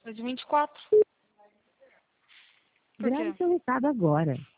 É de 24. Por Grave quê? seu recado agora.